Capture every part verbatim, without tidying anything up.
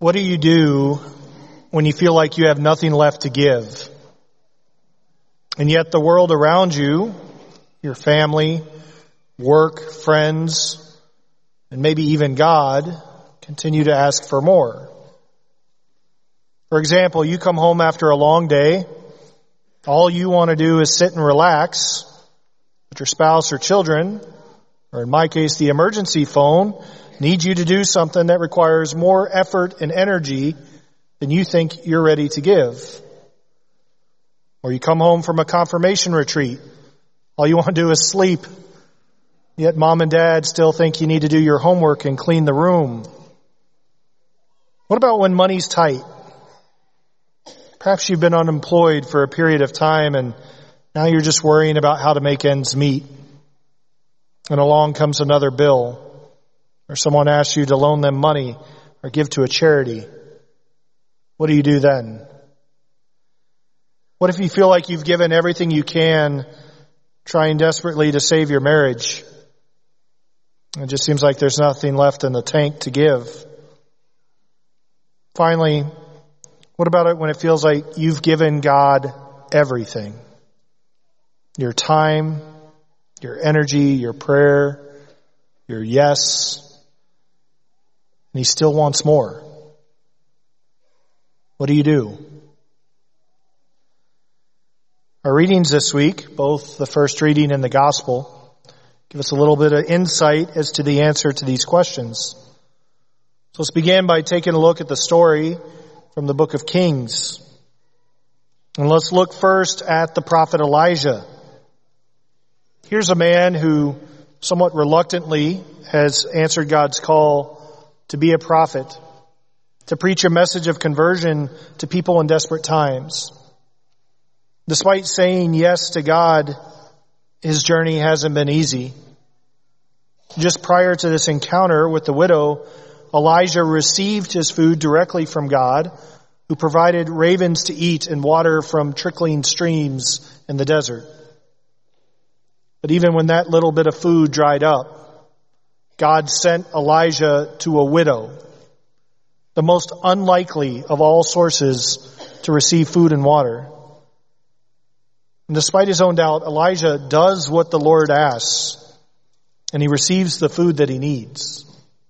What do you do when you feel like you have nothing left to give? And yet the world around you, your family, work, friends, and maybe even God, continue to ask for more. For example, you come home after a long day. All you want to do is sit and relax, but your spouse or children, or in my case, the emergency phone, need you to do something that requires more effort and energy than you think you're ready to give. Or you come home from a confirmation retreat. All you want to do is sleep. Yet mom and dad still think you need to do your homework and clean the room. What about when money's tight? Perhaps you've been unemployed for a period of time and now you're just worrying about how to make ends meet. And along comes another bill. Or someone asks you to loan them money or give to a charity. What do you do then? What if you feel like you've given everything you can, trying desperately to save your marriage? It just seems like there's nothing left in the tank to give. Finally, what about it when it feels like you've given God everything? Your time, your energy, your prayer, your yes. And he still wants more. What do you do? Our readings this week, both the first reading and the gospel, give us a little bit of insight as to the answer to these questions. So let's begin by taking a look at the story from the book of Kings. And let's look first at the prophet Elijah. Here's a man who somewhat reluctantly has answered God's call to be a prophet, to preach a message of conversion to people in desperate times. Despite saying yes to God, his journey hasn't been easy. Just prior to this encounter with the widow, Elijah received his food directly from God, who provided ravens to eat and water from trickling streams in the desert. But even when that little bit of food dried up, God sent Elijah to a widow, the most unlikely of all sources to receive food and water. And despite his own doubt, Elijah does what the Lord asks, and he receives the food that he needs.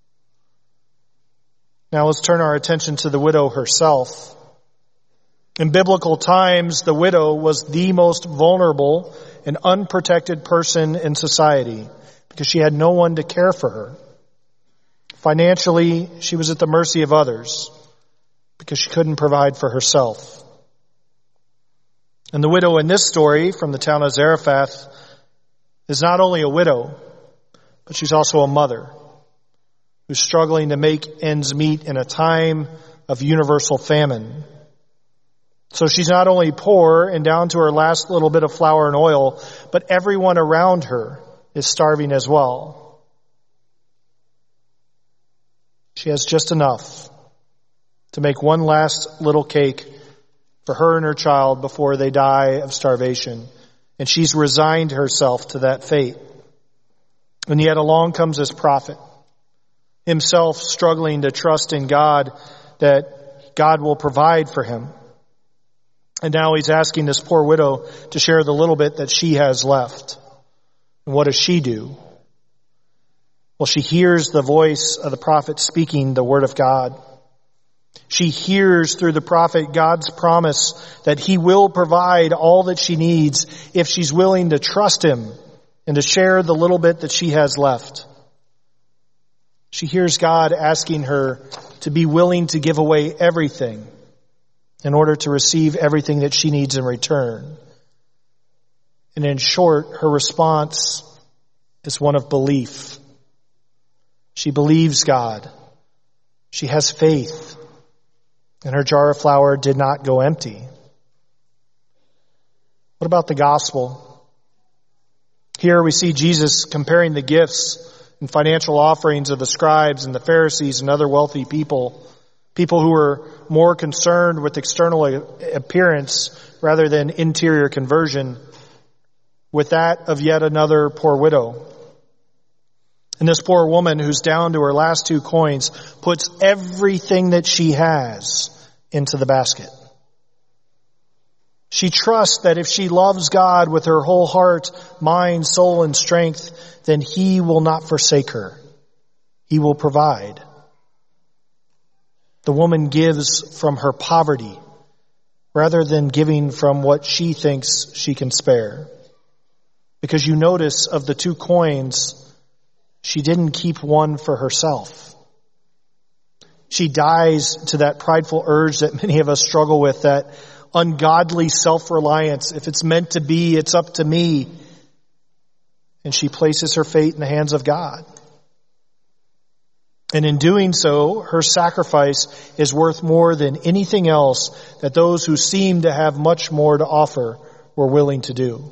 Now let's turn our attention to the widow herself. In biblical times, the widow was the most vulnerable and unprotected person in society because she had no one to care for her. Financially, she was at the mercy of others because she couldn't provide for herself. And the widow in this story from the town of Zarephath is not only a widow, but she's also a mother who's struggling to make ends meet in a time of universal famine. So she's not only poor and down to her last little bit of flour and oil, but everyone around her is starving as well. She has just enough to make one last little cake for her and her child before they die of starvation. And she's resigned herself to that fate. And yet along comes this prophet, himself struggling to trust in God that God will provide for him. And now he's asking this poor widow to share the little bit that she has left. And what does she do? Well, she hears the voice of the prophet speaking the word of God. She hears through the prophet God's promise that he will provide all that she needs if she's willing to trust him and to share the little bit that she has left. She hears God asking her to be willing to give away everything in order to receive everything that she needs in return. And in short, her response is one of belief. She believes God. She has faith. And her jar of flour did not go empty. What about the gospel? Here we see Jesus comparing the gifts and financial offerings of the scribes and the Pharisees and other wealthy people, people who were more concerned with external appearance rather than interior conversion, with that of yet another poor widow. And this poor woman who's down to her last two coins puts everything that she has into the basket. She trusts that if she loves God with her whole heart, mind, soul, and strength, then He will not forsake her. He will provide. The woman gives from her poverty rather than giving from what she thinks she can spare. Because you notice of the two coins, she didn't keep one for herself. She dies to that prideful urge that many of us struggle with, that ungodly self-reliance. If it's meant to be, it's up to me. And she places her fate in the hands of God. And in doing so, her sacrifice is worth more than anything else that those who seem to have much more to offer were willing to do.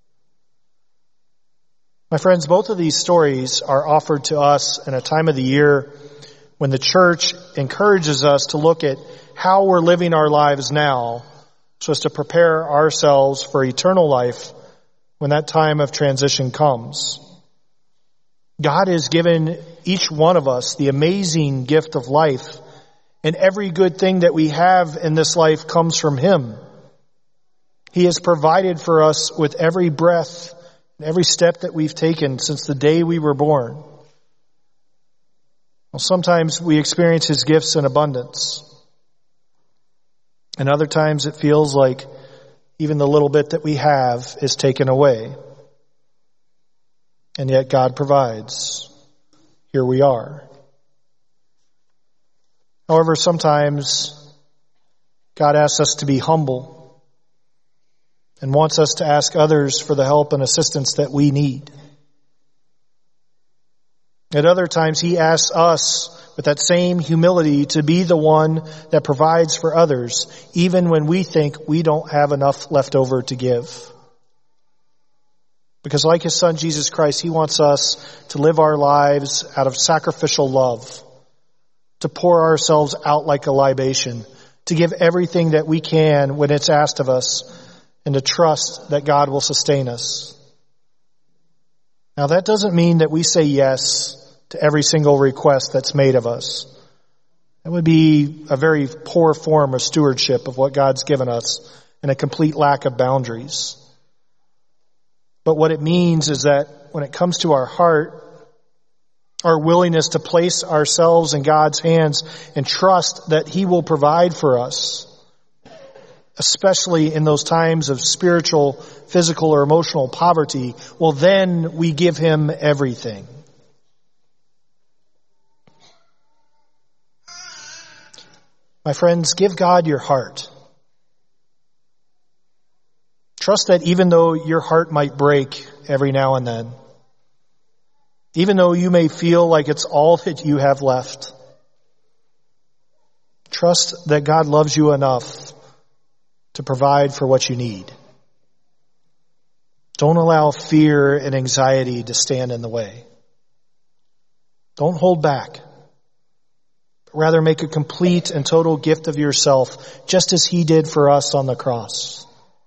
My friends, both of these stories are offered to us in a time of the year when the church encourages us to look at how we're living our lives now so as to prepare ourselves for eternal life when that time of transition comes. God has given each one of us the amazing gift of life, and every good thing that we have in this life comes from Him. He has provided for us with every breath and every step that we've taken since the day we were born. Well, sometimes we experience His gifts in abundance, and other times it feels like even the little bit that we have is taken away. And yet God provides. Here we are. However, sometimes God asks us to be humble and wants us to ask others for the help and assistance that we need. At other times, He asks us with that same humility to be the one that provides for others, even when we think we don't have enough left over to give. Because like His Son, Jesus Christ, He wants us to live our lives out of sacrificial love, to pour ourselves out like a libation, to give everything that we can when it's asked of us, and to trust that God will sustain us. Now, that doesn't mean that we say yes to every single request that's made of us. That would be a very poor form of stewardship of what God's given us and a complete lack of boundaries. But what it means is that when it comes to our heart, our willingness to place ourselves in God's hands and trust that He will provide for us, especially in those times of spiritual, physical, or emotional poverty, well, then we give Him everything. My friends, give God your heart. Trust that even though your heart might break every now and then, even though you may feel like it's all that you have left, trust that God loves you enough to provide for what you need. Don't allow fear and anxiety to stand in the way. Don't hold back. But rather make a complete and total gift of yourself, just as He did for us on the cross.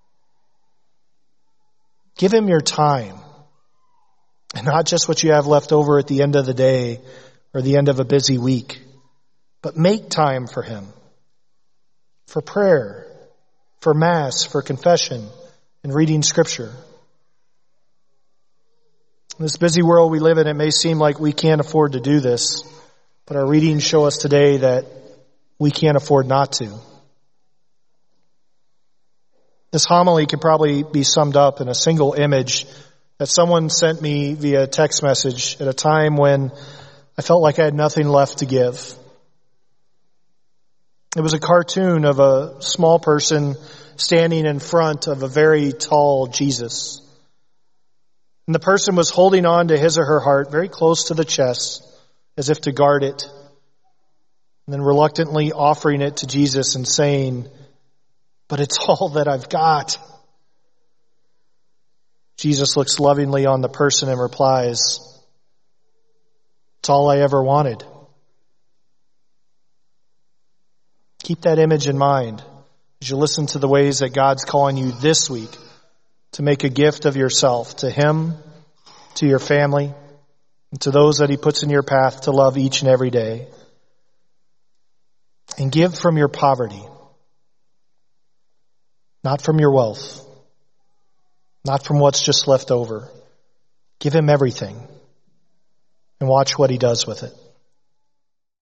Give Him your time, and not just what you have left over at the end of the day or the end of a busy week, but make time for Him, for prayer, for Mass, for confession, and reading Scripture. In this busy world we live in, it may seem like we can't afford to do this, but our readings show us today that we can't afford not to. This homily could probably be summed up in a single image that someone sent me via text message at a time when I felt like I had nothing left to give. It was a cartoon of a small person standing in front of a very tall Jesus. And the person was holding on to his or her heart very close to the chest, as if to guard it, and then reluctantly offering it to Jesus and saying, "But it's all that I've got." Jesus looks lovingly on the person and replies, "It's all I ever wanted." Keep that image in mind as you listen to the ways that God's calling you this week to make a gift of yourself to Him, to your family, and to those that he puts in your path to love each and every day. And give from your poverty, not from your wealth, not from what's just left over. Give him everything and watch what he does with it.